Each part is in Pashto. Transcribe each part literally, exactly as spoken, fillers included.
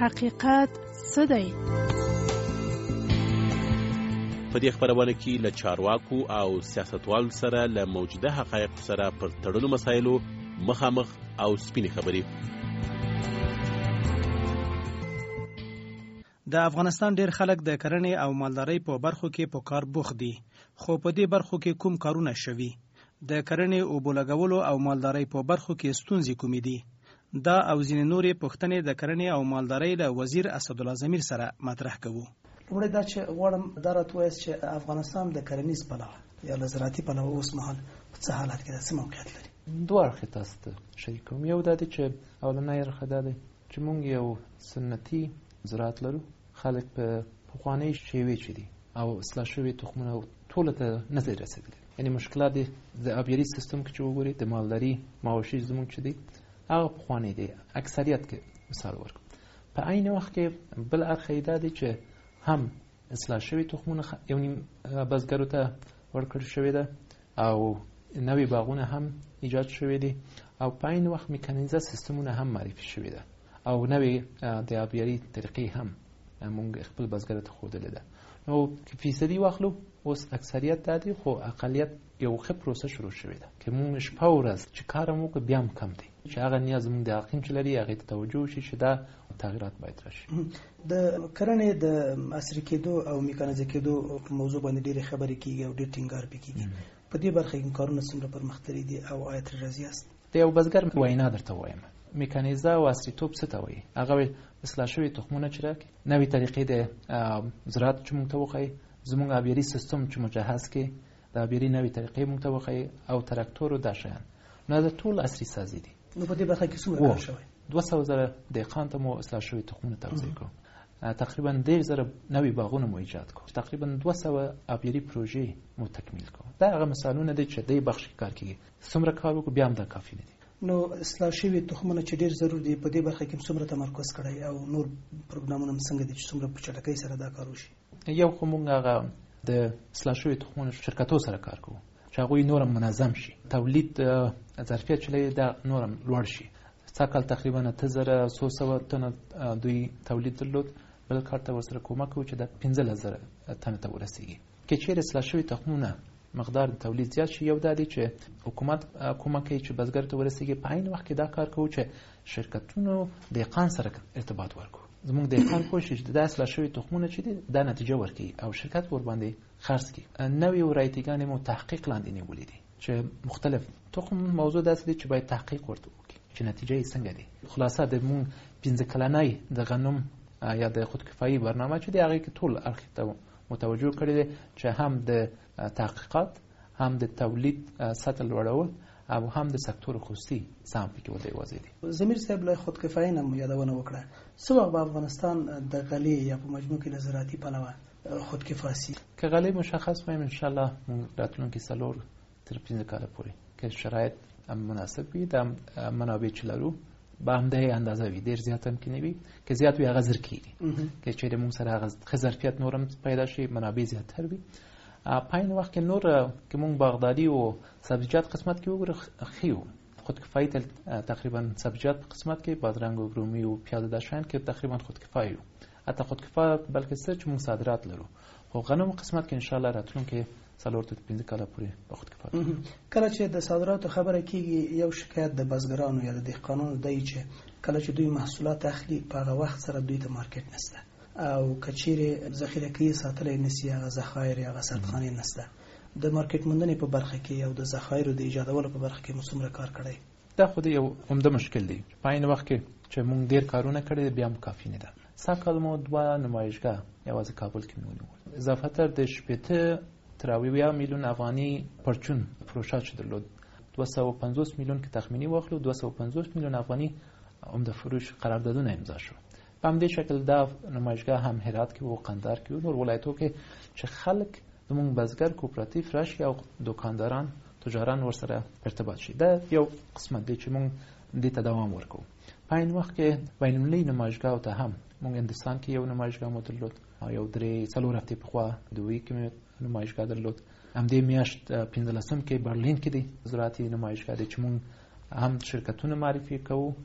حقیقت څه دی؟ په دې خبرونه کې له چارواکو او سیاستوالو سره له موجوده حقایق سره پر تړلو مسایلو مخامخ او سپینې خبرې. د افغانستان ډیر خلک د کرنې او مالدارۍ په برخو کې په کار بوخت دي، خو په دې برخو کې کوم کارونه شوي؟ د کرنې او بولګولو او مالدارۍ په برخو کې ستونزې کومې دي؟ دا او ځینې نورې پوښتنې د کرنې او مالدارۍ له وزیر اسدالله ضمیر سره مطرح کوو. لومړی دا چې غواړم دا راته ووایاست چې افغانستان د کرنیز پلوه یا له زراعتي پلوه اوس مهال په څه حالت کې ده، څه موقعیت لري؟ دوه اړخې تاسو ته شریک کوم. یو دا دی چې اولنی اړخ دا دی چې موږ یو سنتي زراعت لرو، خلک په پخوانۍ شیوې چې دي او اصلاح شوي تخمونه ټولو ته نه دی رسېدلی. یعنې مشکلات دی د آبیاري سیستم کې چې وګورئ، د مالداري مواشي زموږ چې دی هغه پخوانی دی، اکثریت کې مثال ورکړو. په عین وخت کې بل اړخ یې دا دی چې هم اصلاح شوي تخمونه یو نیم بزګرو ته ورکړل شوې ده او نوي باغونه هم ایجاد شوي دي او په عین وخت میکانیزه سیستمونه هم معرفي شوي ده او نوې د آبیاري طریقې هم موږ خپل بزګر ته ښودلې ده. نو که فیصدي واخلو اوس اکثریت دا دی، خو اقلیت یو ښه پروسه شروع شوې ده که موږ شپه ورځ چې کار هم وکړو بیا هم کم دی، چې هغه نیاز موږ د عقیم چې لري هغې ته توجه وشي چې دا تغیرات باید راشي. د کرنې د عصري کېدو او میکانیزه کېدو په موضوع باندې ډېرې خبرې کېږي او ډېر ټینګار پې کېږي. په دې برخه کې کارونه څومره پرمختللي دي او آیا ترې راضي یاست؟ د یو بزګر وینا درته وایم، میکانیزه او عصري توب څه ته وایي؟ هغه اصلاح شوي تخمونه چې راکړي، نوې طریقې د زراعت چې موږ ته وښایي، زموږ آبیاري سیستم چې مجهز کړي، د آبیاري نوې طریقې موږ ته وښایي او تراکتور او دا شیان، نو دا ټول عصري سازي دي. نو په دې برخه کې څومره کار شوی؟ دوه سوه زره دهقان ته مو اصلاح شوي تخمونه توزیع کړو، تقریبا دېرش زره نوي باغونه مو ایجاد کړو، تقریبا دوه سوه آبیاري پروژې مو تکمیل کړو. دا هغه مثالونه دي چې دې بخش کې کار کېږي. څومره کار وکړو بیا هم دا کافي نه دي. نو اصلاح شوي تخمونه چې ډېر ضرور دي، په دې برخه کې څومره تمرکز کړی او نور پروګرامونه څنګه دي چې څومره په چټکۍ سره دا کار وشي؟ یو خو موږ هغه د اصلاح شوي تخمونو شرکتو سره کار کوو چې هغوی نورم منظم شي، تولید ظرفیت چې لري دا نورم لوړ شي. سږ کال تقریبا اته زره څو سوه تنه دوی تولید درلود، بل کال ته ورسره کومک کوو چې دا پنځلس زره تنه ته ورسېږي. که چیرې اصلاح شوي تخمونه مقدار تولید زیات شي، یو دا دی چې حکومت کومک کوي چې بزګر ته ورسېږي. په عین وخت کې دا کار کوو چې شرکتونو دهقان سره ارتباط ورکړو. زموږ دهقان کوشش د اصلاح شوي تخمونه چې دي دا نتیجه ورکړي او شرکت ورباندې خرڅ کړي. نوې ورایتیګانې مو تحقیق لاندې نیولې دي چې مختلف تخم موضوع داسې دی چې باید تحقیق ورته وکړي چې نتیجه یې څنګه دی. خلاصه د مونږ پنځه کلنۍ د غنم یا د خودکفایي برنامه چې دی هغې کې ټول اړخې ته متوجه کړی دی چې هم د تحقیقات، هم د تولید سطح لوړول او هم د سکتور خصوصي سهم پکې ورته واضح دي. ضمیر صاحب له خودکفایي نه مو یادونه وکړه، څه وخت به افغانستان د غلې یا په مجموع کې له زراعتي پلوه خودکفا سي؟ که غلې مشخص وایم انشاءالله راتلونکي څلور تر پنځه کاله پورې که شرایط مناسب وي، د منابع چې لرو به همدغې اندازه وي، ډېر زیات هم کې نه وي. که زیات وي هغه زر کېږي، که چیرې موږ سره هغه ښه ظرفیت نور هم پیدا شي، منابع زیاتر وي. په عین وخت کې نور که موږ باغداري او سبزیجات قسمت کې وګورو ښه یو خودکفایي تقریبا سبزیجات په قسمت کې بادرنګ او رومي او پیاز دا شیان کې تقریبا خودکفایي یو، حتی خودکفا بلکې څه چې موږ صادرات لرو. خو غنم قسمت کې انشاءالله راتلونکي څلور تر پنځه کاله پورې به خودکفا کله چې د صادراتو خبره کېږي، یو شکایت د بزګرانو یا د دهقانانو دی چې کله چې دوی محصولات اخلي په هغه وخت سره دوی ته مارکیټ نشته او که چیرې ذخیره کوي ساتلی نشي، هغه ذخایر یا هغه سردخانې نشته. د مارکیټ موندنې په برخه کې او د ذخایرو د ایجادولو په برخه کې مو څومره کار کړی؟ دا خو د یو عمده مشکل دی. په عین وخت کې چې موږ ډېر کارونه کړي بیا هم کافي نه ده. سږ کال مو دوه نمایشګاه یوازې کابل کې مې ونیول، اضافه تر د شپېته تر اویا میلیون افغاني پرچون فروشات چې درلود، دوه سوه پنځوس میلیون کې تخمیني واخلو، دوه سوه پنځوس میلیون افغاني عمده فروش قراردادونه امضا شو. په همدې شکل دا نمایشګاه هم هرات کې و، قندهار کې و، نور ولایتو کې چې خلک زموږ بزګر کوپراتیف راشي او دکانداران تجاران ورسره ارتباط شي. دا یو قسمت دی چې موږ دې ته دوام ورکوو. په عین وخت کې بینالمللي نمایشګاهو ته هم موږ هندوستان کې یو نمایشګاه مو درلود، یو درې څلور هفتې پخوا دوی کې مې نمایشګاه درلود. همدې میاشت پنځلسم کې برلین کې دی زراعتي نمایشګاه دی چې موږ هم شرکتونه معرفي کوو،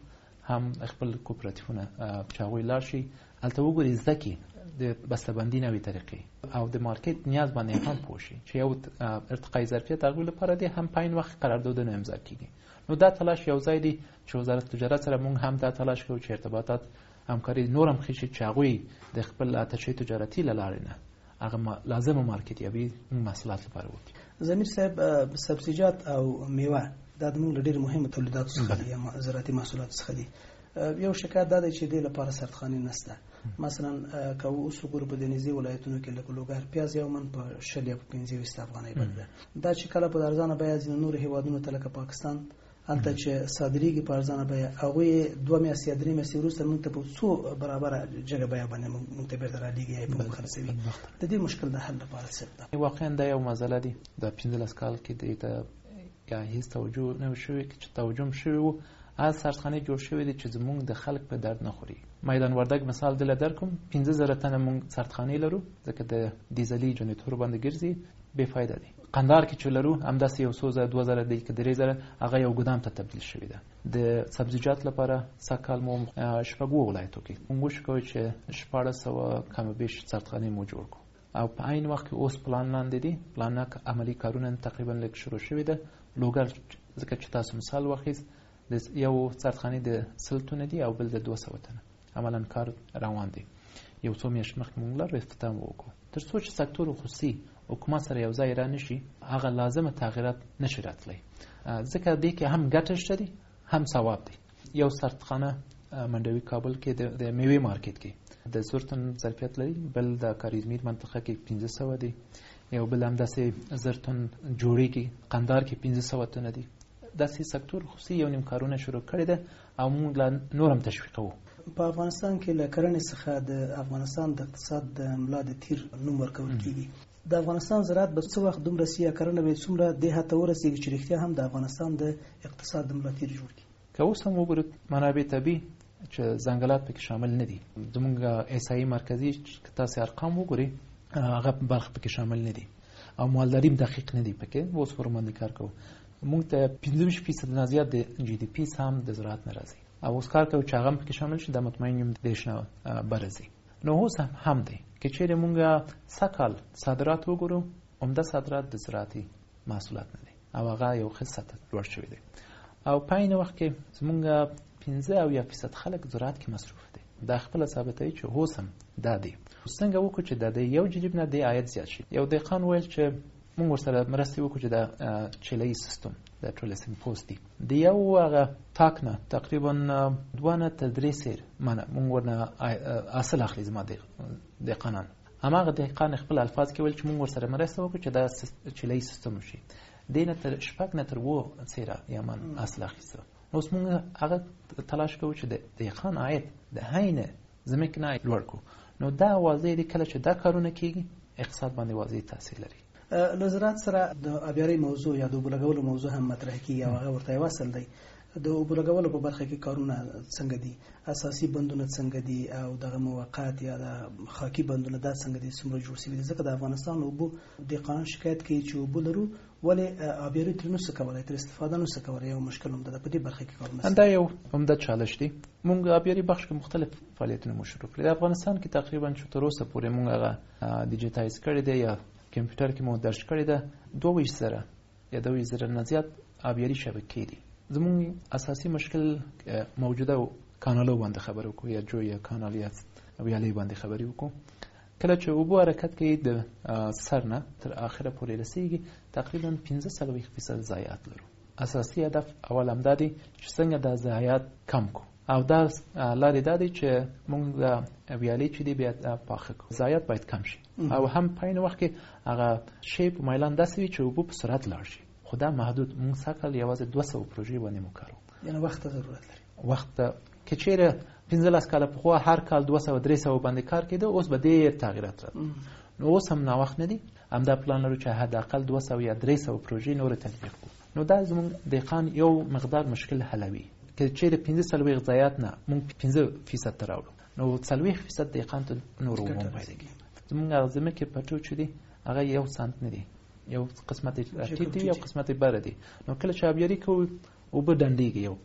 هم خپل کوپراتیفونه چې هغوی لاړ شي هلته وګوري زده کړي د بسته‌بندي نوې طریقې او د مارکیټ نیاز باندې هم پوه شي چې یو ارتقای ظرفیت هغوی لپاره دی، هم په عین وخت قراردادونه امضا کېږي. نو دا تلاش یو ځای دی چې وزارت تجارت سره موږ هم دا تلاش کوو چې ارتباطات همکاري نور هم ښه شي چې هغوی د خپل اتشې تجارتي له لارې نه هغه لازمه مارکیټیابي محصولات لپاره وکړي. ضمیر صاحب، سبزیجات او میوه دا د موږ له ډېرو مهمو تولیداتو څخه دي یا زراعتي محصولاتو څخه دي. یو شکایت دا دی چې دې لپاره سرطخانې نشته. مثلا که اوس وګورو په دنیزي ولایتونو کې لکه لوګر پیاز یو من په شل یا په پنځه ویشت افغانۍ بدله دا چې کله په ارزانه بیه ځینې نور هیوادونو ته لکه پاکستان هلته چې صادریږي په ارزانه بیه هغوی دوه میاشتې یا درې میاشتې وروسته موږ ته په څو برابره جګه بیه باندې موږ ته بېرته رالیږي یا یې په موږ خرڅوي. د دې مشکل د حل لپاره څه ده؟ واقعا دا یو مسله دي. د پنځلس کال کې دې ته یا هیڅ توجه نه شوی چې توجه شوی و از سرطخانې جوړ شوی دي چې زموږ د خلک په درد نه خوري. میدان وردګ مثال دل درکم پنځه زره تنه موږ سرطخانې لرو ځکه د ډیزلي جنریټور باندې ګرځي بې فایده دي. قندهار کې چې لرو همداسې یو څو زره دوه زره دی که درې زره هغه یو ګدام ته تبدیل شوی ده. د سبزیجات لپاره سږکال مو شپږو ولایتو کې موږ وشکوو چې شپاړس سوه کم بیش سرطخانې مو جوړ کړو او په عین وخت کې اوس پلان لاندې دي. پلان عملي کارونه تقریبا لږ شروع شوي ده. لوګر ځکه چې تاسو مثال واخیست د یو سرطخانې د سل تنه دي او بل د دوه سوه تنه عملا کار روان دی. یو څو میاشتې مخکې موږ لارو افتتاح وکړو. تر څو چې سکتور خصوصي حکومت سره یو ځای را نشي هغه لازمه تغییرات نشي راتلی ځکه دې کې هم ګټه شته دي هم ثواب دی. یو سرطخانه منډوي کابل کې د میوې مارکیټ کې د زر تن ظرفیت لري، بل د کاریزمیر منطقه کې پنځه سوه دي، یو بل همداسې زر تن جوړې کې قندهار کې پنځه سوه تنه دي. داسې سکتور خصوصي یو نیم کارونه شروع کړي ده او موږ لا نور هم تشویقوو. په افغانستان کې له کرنې څخه د افغانستان د اقتصاد د ملا د تیر نوم ورکول کېږي. د افغانستان زراعت به څه وخت دومره سي یا کرنه به څومره دې حد ته ورسېږي چې رښتیا هم د افغانستان د اقتصاد د ملا تیر جوړ کړي؟ که اوس هم وګورو منابع طبیعي چې ځنګلات پکې شامل نه دي. زموږ احصایي مرکزي که تاسې ارقام وګورئ هغه برخه پکې شامل نه دي او مالداري دقیق نه دي پکې. اوس ورماندې کار کوو. موږ ته پنځه ویشت فیصد نه زیات د جی ډي پي هم د زراعت نه راځي او اوس کار کوو چې هغه هم پکې شامل شي. دا مطمئن یم دېرش نه برځي. نو اوس هم دی که چیرې موږ سږکال صادرات وګورو عمده صادرات د زراعتي محصولات نه دي او هغه یو ښه سطح لوړ شوی دی او په عین وخت کې زموږ پنځه اویا فیصد خلک زراعت کې مصروف دي. دا خپله ثابتوي چې اوس هم دا دی. څنګه وکړو چې د یو جریب نه د عاید زیات شي؟ یو دهقان ویل چې موږ ورسره مرستې وکړو چې د چیله‌یي سیستم د ټرولسینګ پوسټ دی د یو هغه تاک نه تقریبا دوه نه تر درې سیر منه موږ ورنه حاصل اخلي. زما دهقانان هماغه دهقان خپل الفاظ کې ویل چې موږ ورسره مرسته وکړو چې دا چیله‌یي سیستم وشي. دې نه تر شپږ نه تر اووه سیره یا من حاصل اخیسته. اوس موږ هغه تلاش کوو چې د دهقان عاید د عین ځمکې نه لوړ کړو. نو دا واضح دی کله چې دا کارونه کېږي اقتصاد باندې واضح تاثیر لري. له زراعت سره د آبیارۍ موضوع یا د اوبو لګولو موضوع هم مطرح کېږي او هغه ورته وصل دی. د اوبو لګولو په برخه کې کارونه څنګه دي؟ اساسي بندونه څنګه دي او دغه موقعات یا د خاکي بندونه دا څنګه دي څومره جوړ شوي دي؟ ځکه د افغانستان اوبو دهقانان شکایت کوي چې اوبه لرو ولې آبیارۍ ترې نشو کولی، ترې استفاده نشو کولی. یو مشکل هم ده په دې برخه کې کارونه. دا یو عمده چالش دی. موږ آبیارۍ بخش کې مختلف فعالیتونه مو شروع کړي. د افغانستان کې تقریبا چې تر اوسه پورې موږ هغه ډیجیټایز کړی دی یا کمپیوټر کې مو درج کړی ده دوه ویشت زره یا دوه ویشت زره نه زیات آبیاري شبکې دي. زموږ اساسي مشکل موجوده کانالو باندې خبرې وکړو یا جو یا کانال یا ویالې باندې خبرې وکړو. کله چې اوبو حرکت کوي د سر نه تر اخره پورې رسیږي تقریبا پنځه څلوېښت فیصد ضایعات لرو. اساسي هدف اول همدا دی چې څنګه دا ضایعات کم کړو او دا لارې دا دی چې موږ د ویالې چې دی بیا پاخه کړو. ضایعات باید کم شي او هم په عین وخت کې هغه شی په میلان داسې وي چې اوبه په سرعت لاړ شي. خو دا محدود. موږ سږکال یوازې دوه سوه پروژې باندې مو کار وکړو. یعنې وخت ته ضرورت لري. وخت ته که چیرې پنځلس کاله پخوا هر کال دوه سوه درې سوه باندې کار کېده اوس به ډېر تغییرات راځي. نو اوس هم ناوخت نه دي. همدا پلان لرو چې حداقل دوه سوه یا درې سوه پروژې نورې تطبیق کړو. نو دا زموږ دهقان یو مقدار مشکل حلوي. که چیرې پنځه څلوېښت ضایعات نه موږ پنځه فیصد ته راوړو نو څلوېښت فیصد دهقان ته نور اوبه پیدا کېږي. زموږ هغه ځمکې پټو چې دي هغه یو سانت نه دي، یو قسمت ټیټ دي یو قسمت بره دي. نو کله چې آبیاري کوو اوبه ډنډېږي یو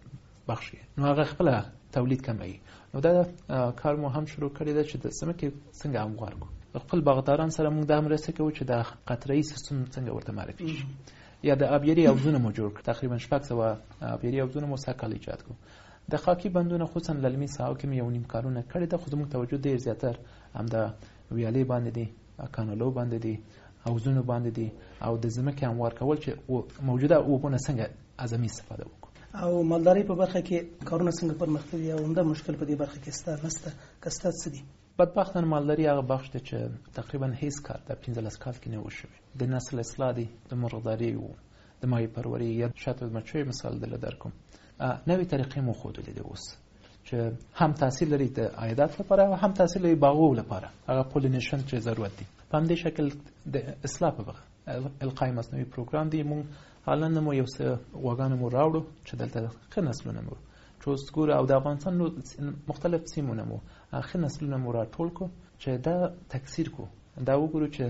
بخشي نو هغه خپل تولید کموي. نو دا کار مو هم شروع کړی دی چې د ځمکې څنګه هموار کړو. خپل باغداران سره موږ دا مرسته کوو چې د قطره‌ای سیستم څنګه ورته معرفي شي یا د آبیاري حوضونه مو جوړ کړو. تقریبا شپږ سوه آبیاري حوضونه مو سږ ایجاد کړو. د خاکي بندونه خصوصا للمي ساحو کې یو نیم کارونه کړي ده، خو زموږ توجه ډېر زیاتر هم د ویالې باندې دي، کانالو باندې دي، حوضونو باندې دي او د ځمکې هموار کول چې موجوده اوبونه څنګه اعظمي استفاده وکړو. او مالدارۍ په برخه کې کارونه څنګه پرمختللي او عمده مشکل په دې برخه کې ستا نشته که ستا څه دي؟ بدبختانه مالداري هغه بخش دی چې تقریبا هیڅ کار د پنځلس کال کې نه وشوی. د نسل اصلاح دی، د مرغداري او د ماهي پروري یا شاته د مچیو مثال دل درکوم. نوې طریقې مو ښودلې دي اوس چې هم تاثیر لري د عایدات لپاره او هم تاثیر لري باغو لپاره. هغه پولینیشن چې ضرورت دی په همدې شکل د اصلاح په بغه القای مصنوعي پروګرام دی. مونږ حالا مو یو څه غواګانې مو راوړو چې دلته ښه نسلونه مو چې اوس ګوره او د افغانستان مختلف سیمونه مو ښه نسلونه مو راټول کړو چې دا تکثیر کو دا وګورو چې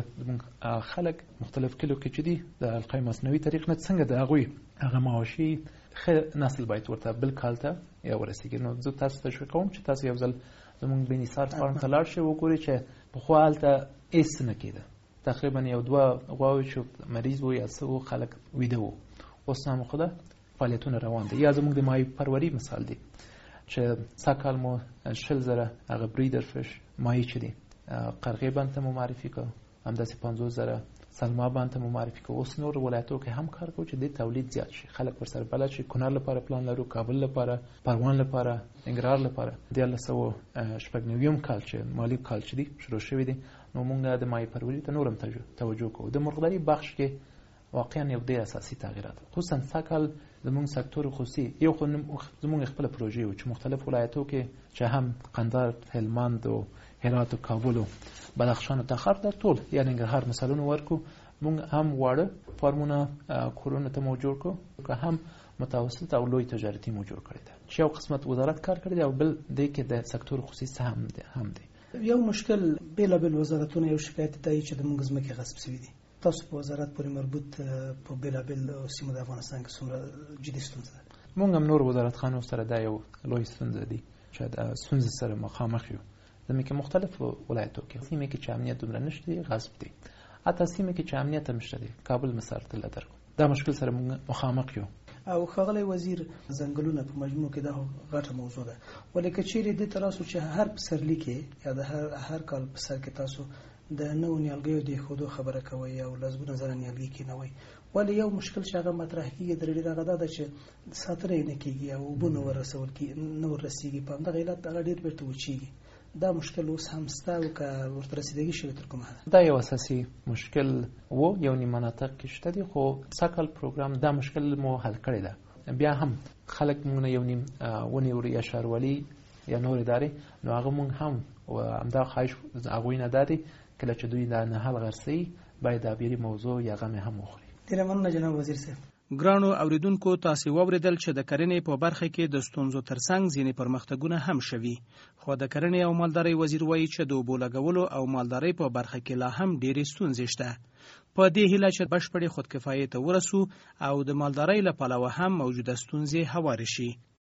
خلک مختلف کلو کې چې دي د القای مصنوعي طریق نه څنګه د هغوی هغه معاشي ښه نسل باید ورته بل کال ته یا ورسېږي. نو زه تاسو ته تشویق کوم چې تاسو یو ځل زموږ بې نثار فارم ته لاړ شئ وګورئ چې پخوا هلته هېڅ نه کېده. تقریبا یو دوه غواوې چې مریض و یا څه و خلک ویده و. اوس هم خو ده فعالیتونه روان دي. یا زموږ د ماهي پروري مثال دی چې سږ کال مو شل زره هغه بریډر فش ماهي چې دي قرغې بند ته مو معرفي کړو، همداسې پنځوس زره سلما بند ته مو معرفي کړو. اوس نور ولایتو کې هم کار کوو چې د تولید زیات شي، خلک ورسره بلد شي. کونړ لپاره پلان لرو، کابل لپاره، پروان لپاره، ننګرهار لپاره. دیارلس سوه شپږ نویم کال چې مالي کال چې دی شروع شوی دی نو مونږ د ماهي پروري ته نور هم توجه کوو. د مرغداري بخش کې واقعا یو ډېر اساسي تغییرات خصوصا سږ کال زموږ سکتور خصوصي یو خو زموږ خپله پروژې و چې مختلف ولایتو کې چې هم قندهار، هلمند و هرات و کابل و بدخشان و تخار در ټول یا ننګرهار مثالونه ورکو. مونږ هم واړه فارمونه کورونه ته مو جوړ کړو که هم متوسط او لوی تجارتي مو جوړ کړی ده چې یو قسمت وزارت کار کړی دی او بل دی کې د سکتور خصوصي هم دی هم دی. یو مشکل بېلابېل وزارتونه یو شکایت دی چې د موږ ځمکې غصب شوي دي. تاسو په وزارت پورې مربوط په بېلابېل سیمو د افغانستان کې څومره جدي ستونزه ده؟ مونږ هم نور وزارتخانو سره دا یو لوی ستونزه دي چې د ستونزې سره مخامخ یو. زموږ مختلف ولایتو کې سیمې کې چې امنیت دومره نشته غصب دي، حتی سیمې کې چې امنیت هم شته کابل مثال ته لدر دا مشکل سره مخامخ یو. او ښاغلی وزیر ځنګلونه په مجموع کې دا غټه موضوع ده، ولې که چیرې دې ته راسو چې هر پسرلي کې یا د هر هر کال په سر کې تاسو د نوو نیالګیو د ایښودو خبره کوئ او لسګونه زره نیالګي کېنوئ، ولې یو مشکل چې هغه مطرح کېږي د ډېر هغه دا ده چې ساتنه یې نه کېږي او اوبه نه ورسول نه وررسېږي، په همدغه علت هغه ډېر بېرته وچېږي. دا مشکل اوس هم ستا او که ورته رسیدګي شوې تر کومه ده؟ دا یو اساسي مشکل و یو نیم مناطق کې شته دي، خو سږ پروګرام دا مشکل مو حل کړی ده. بیا هم خلک مونږ یو نیم ونیو یا ښاروالي یا نور ادارې نو هغه مونږ هم همدا خواهش هغوی نه دا دی کله چې دوی دا نهال غرسوي باید آبیاري موضوع یا غم هم وخوري. ډېره مننه جناب وزیر صاحب. ګرانو اوریدونکو تاسو واوریدل چې د کرنې په برخه کې د ستونزو ترڅنګ ځینې پرمختګونه هم شوي، خو د کرنې او مالدارۍ وزیر وایي چې د اوبو لګولو او مالدارۍ په برخه کې لا هم ډېرې ستونزې شته. په دې هیله چې بشپړې خودکفایۍ ته ورسو او د مالدارۍ له پلوه هم موجوده ستونزې هوارې شي.